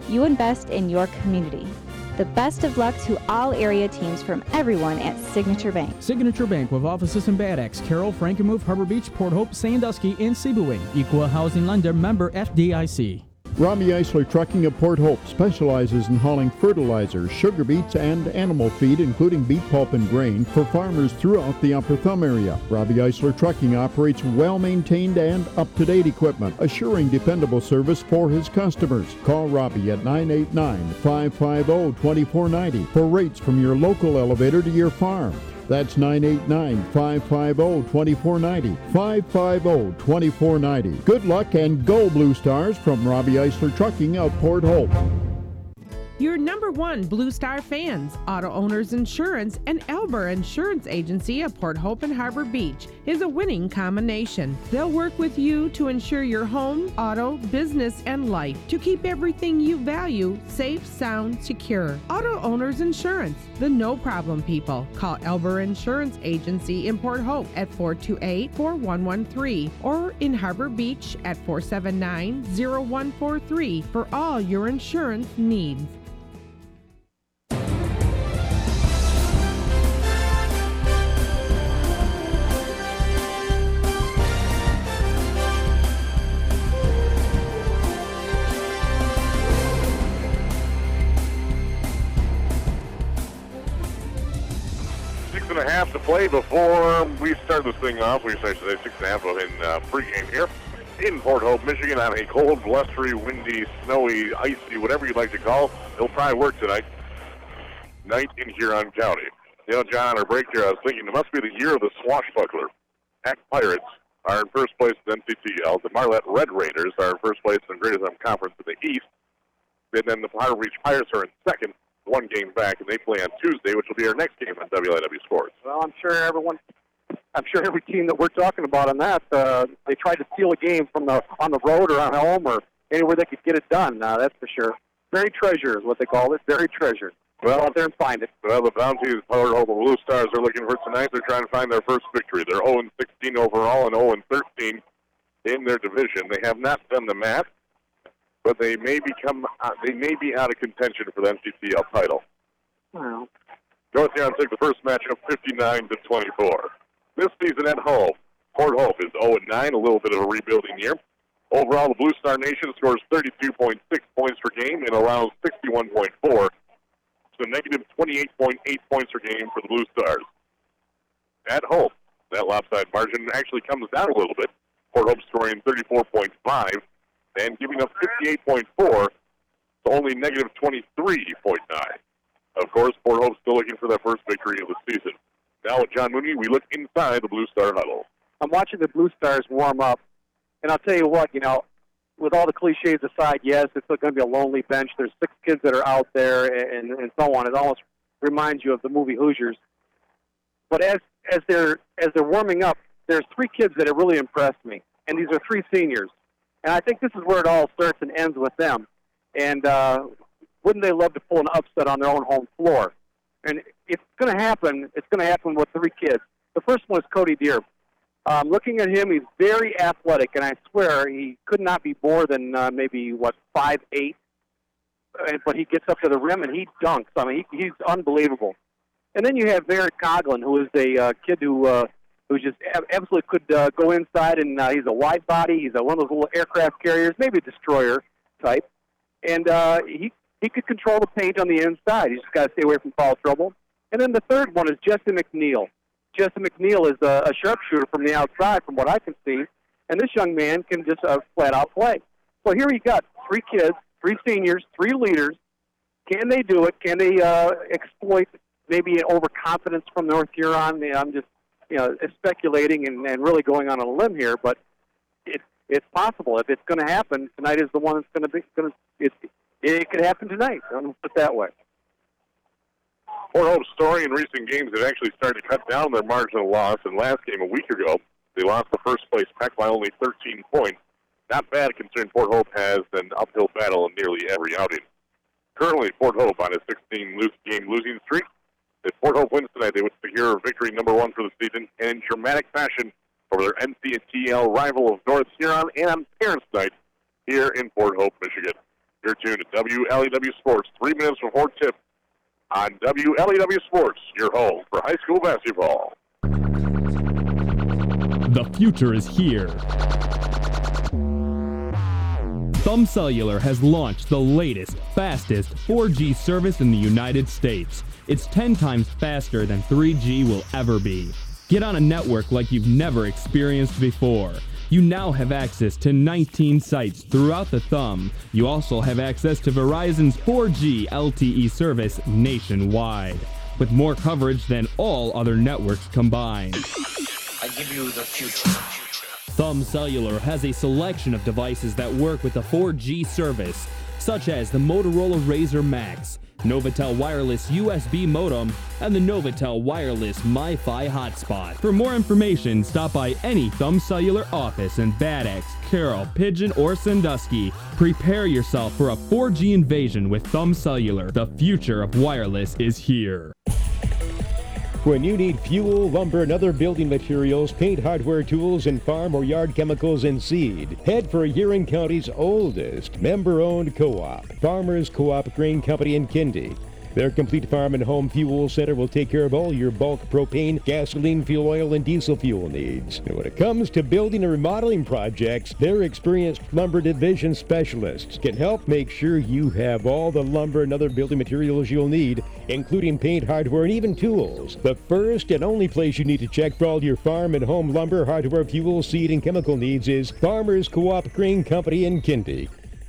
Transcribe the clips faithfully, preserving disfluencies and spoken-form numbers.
you invest in your community. The best of luck to all area teams from everyone at Signature Bank. Signature Bank with offices in Bad Axe, Carroll, Frankenmuth, Harbor Beach, Port Hope, Sandusky, and Sebewaing. Equal housing lender, member F D I C. Robbie Eisler Trucking of Port Hope specializes in hauling fertilizer, sugar beets, and animal feed, including beet pulp and grain, for farmers throughout the Upper Thumb area. Robbie Eisler Trucking operates well-maintained and up-to-date equipment, assuring dependable service for his customers. Call Robbie at nine eight nine, five five zero, two four nine zero for rates from your local elevator to your farm. That's nine eight nine, five five zero, two four nine zero, five five zero, two four nine zero. Good luck and go Blue Stars from Robbie Eisler Trucking of Port Hope. Your number one Blue Star fans, Auto Owners Insurance and Elber Insurance Agency of Port Hope and Harbor Beach is a winning combination. They'll work with you to ensure your home, auto, business, and life to keep everything you value safe, sound, secure. Auto Owners Insurance, the no problem people. Call Elber Insurance Agency in Port Hope at four two eight, four one one three or in Harbor Beach at four seven nine, zero one four three for all your insurance needs. And a half to play before we start this thing off. We should say six and a half in uh, pregame here in Port Hope, Michigan, on a cold, blustery, windy, snowy, icy, whatever you'd like to call. It'll probably work tonight. Night in Huron County. You know, John, on our break here, I was thinking it must be the year of the swashbuckler. Act Pirates are in first place in N C T L. The Marlette Red Raiders are in first place in the Great Islam Conference in the East. And then the Harbor Beach Pirates are in second. One game back, and they play on Tuesday, which will be our next game on W L I W Sports. Well, I'm sure everyone, I'm sure every team that we're talking about on that, uh, they tried to steal a game from the on the road or on home or anywhere they could get it done. Uh, that's for sure. Buried treasure is what they call it. Buried treasure. Well, go out there and find it. Well, the Bounties, Port Hope Blue Stars are looking for tonight. They're trying to find their first victory. They're oh and sixteen overall and oh and thirteen in their division. They have not done the math, but they may become uh, they may be out of contention for the N C T L title. Wow. North Huron took the first matchup fifty-nine to twenty-four. This season at home, Port Hope is oh and nine, a little bit of a rebuilding year. Overall, the Blue Star Nation scores thirty-two point six points per game and allows sixty-one point four, so negative twenty-eight point eight points per game for the Blue Stars. At home, that lopsided margin actually comes down a little bit. Port Hope scoring thirty-four point five and giving up fifty-eight point four to only negative twenty-three point nine. Of course, Port Hope's still looking for their first victory of the season. Now with John Mooney, we look inside the Blue Star huddle. I'm watching the Blue Stars warm up, and I'll tell you what, you know, with all the cliches aside, yes, it's going to be a lonely bench. There's six kids that are out there and, and so on. It almost reminds you of the movie Hoosiers. But as as they're as they're warming up, there's three kids that have really impressed me, and these are three seniors. And I think this is where it all starts and ends with them. And uh, wouldn't they love to pull an upset on their own home floor? And if it's going to happen, it's going to happen with three kids. The first one is Cody Deer. Um, looking at him, he's very athletic, and I swear he could not be more than uh, maybe, what, five eight. Uh, but he gets up to the rim, and he dunks. I mean, he, he's unbelievable. And then you have Barrett Coughlin, who is a uh, kid who uh, who just absolutely could uh, go inside, and uh, he's a wide body. He's a, one of those little aircraft carriers, maybe a destroyer type. And uh, he he could control the paint on the inside. He's just got to stay away from foul trouble. And then the third one is Jesse McNeil. Jesse McNeil is a, a sharpshooter from the outside, from what I can see. And this young man can just uh, flat-out play. So here you got three kids, three seniors, three leaders. Can they do it? Can they uh, exploit maybe an overconfidence from North Huron? I'm just you know, speculating and, and really going on a limb here, but it, it's possible. If it's going to happen, tonight is the one that's going to be going to. It, it could happen tonight. I'm going to put it that way. Port Hope's story in recent games have actually started to cut down their marginal loss. In last game a week ago, they lost the first place Peck by only thirteen points. Not bad considering Port Hope has an uphill battle in nearly every outing. Currently, Port Hope on a sixteen-game losing streak. If Port Hope wins tonight, they would secure victory number one for the season and in dramatic fashion over their N C T L rival of North Huron and on Parents' Night here in Port Hope, Michigan. You're tuned to W L E W Sports, three minutes before tip on W L E W Sports, your home for high school basketball. The future is here. Thumb Cellular has launched the latest, fastest four G service in the United States. It's ten times faster than three G will ever be. Get on a network like you've never experienced before. You now have access to nineteen sites throughout the Thumb. You also have access to Verizon's four G L T E service nationwide, with more coverage than all other networks combined. I give you the future. Thumb Cellular has a selection of devices that work with the four G service, such as the Motorola Razr Max, Novatel Wireless U S B modem, and the Novatel Wireless MiFi hotspot. For more information, stop by any Thumb Cellular office in Bad Axe, Carroll, Pigeon, or Sandusky. Prepare yourself for a four G invasion with Thumb Cellular. The future of wireless is here. When you need fuel, lumber, and other building materials, paint, hardware, tools, and farm or yard chemicals and seed, head for Huron County's oldest member-owned co-op, Farmers Co-op Grain Company in Kindy. Their complete farm and home fuel center will take care of all your bulk propane, gasoline, fuel oil, and diesel fuel needs. And when it comes to building and remodeling projects, their experienced lumber division specialists can help make sure you have all the lumber and other building materials you'll need, including paint, hardware, and even tools. The first and only place you need to check for all your farm and home lumber, hardware, fuel, seed, and chemical needs is Farmers Co-op Grain Company in Kindy.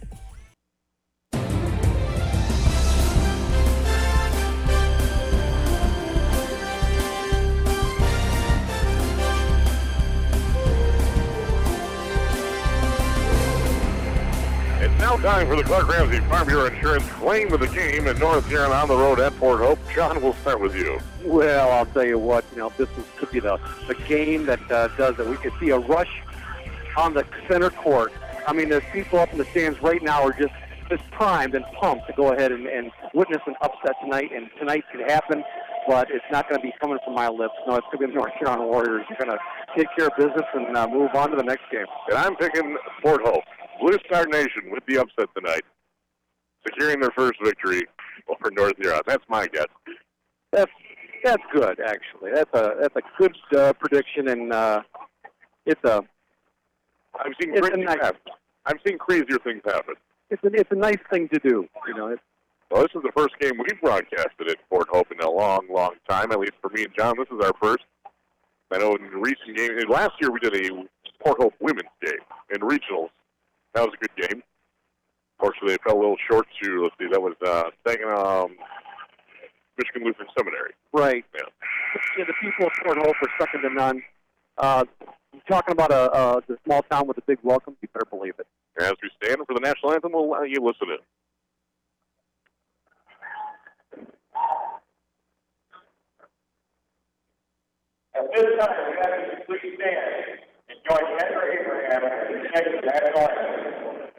Now time for the Clark Ramsey Farm Bureau Insurance claim of the game in North Huron on the road at Port Hope. John, we'll start with you. Well, I'll tell you what, you know, this is, could be the, the game that uh, does it. We could see a rush on the center court. I mean, the people up in the stands right now are just, just primed and pumped to go ahead and, and witness an upset tonight, and tonight could happen, but it's not going to be coming from my lips. No, it's going to be the North Huron Warriors. You're going to take care of business and uh, move on to the next game. And I'm picking Port Hope. Blue Star Nation with the upset tonight, securing their first victory over North Huron. That's my guess. That's that's good, actually. That's a that's a good uh, prediction, and uh, it's a. I've seen it's crazy a nice, happen. I've seen crazier things happen. It's a it's a nice thing to do, you know. It's, well, this is the first game we've broadcasted at Port Hope in a long, long time. At least for me and John, this is our first. I know in recent games, last year we did a Port Hope women's game in regionals. That was a good game. Unfortunately, it fell a little short to, let's see, that was uh, um, Michigan Lutheran Seminary. Right. Yeah. Yeah, the people of Port Hope are second to none. Uh, talking about a, a the small town with a big welcome, you better believe it. As we stand for the national anthem, we'll allow you to listen in. At this time, we have you please stand and join Henry Abraham in the next national anthem.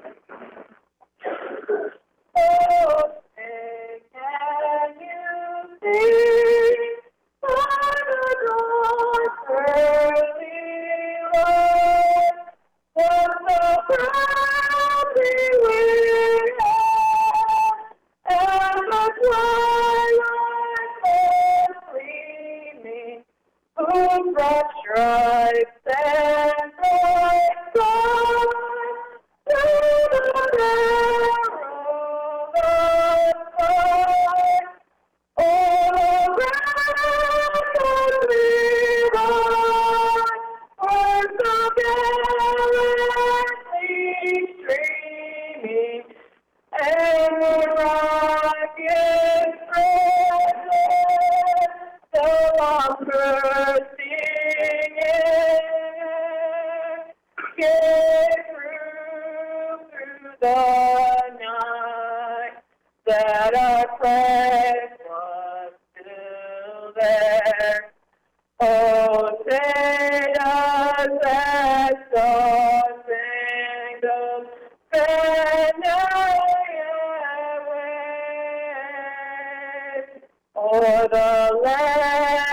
Oh, and can you see by the dawn's early light what the proudly we have, and the twilight is gleaming, whose broad stripes and bright stars through the narrow sky, all around us we ride, words of galaxy streaming, and the rocket's presence no longer singing. Get through, through the night, that our friend was still there. Oh, send us that star-spangled banner away, o'er the land